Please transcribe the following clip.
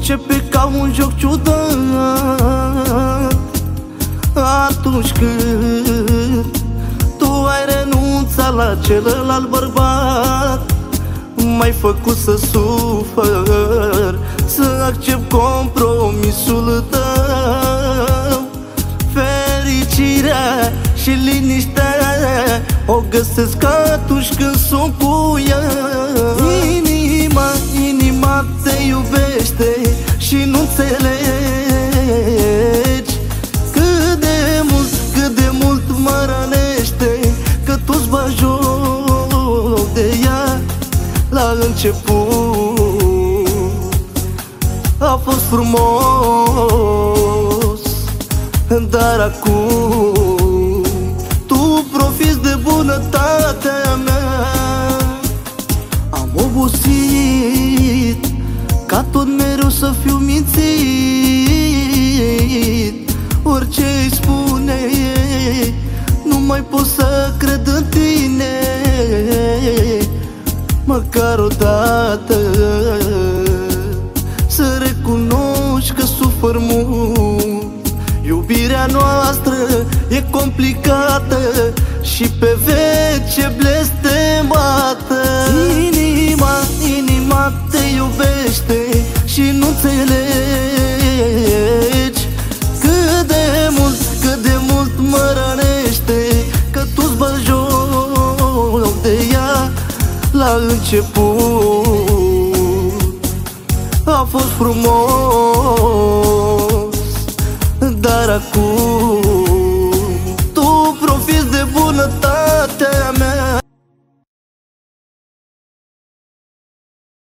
începe ca un joc ciudat atunci când tu ai renunțat la celălalt bărbat. M-ai făcut să sufăr, să accept compromisul tău. Fericirea și liniștea o găsesc atunci când sunt cu ea. Inima te iubește și nu înțelegi cât de mult mă rănește că tu-ți bagi joc de ea. La început a fost frumos, dar acum tu profiți de bunătatea mea. Am obosit ca tot mereu să fiu mințit. Orice îi spune, nu mai pot să cred în tine. Măcar odată să recunoști că sufăr mult. Iubirea noastră e complicată și pe vece blestemată. Inima te iubește și nu înțelegi cât de mult mă rănește că tu-ți bagi joc de ea. La început a fost frumos, dar acum tu profiți de bunătate.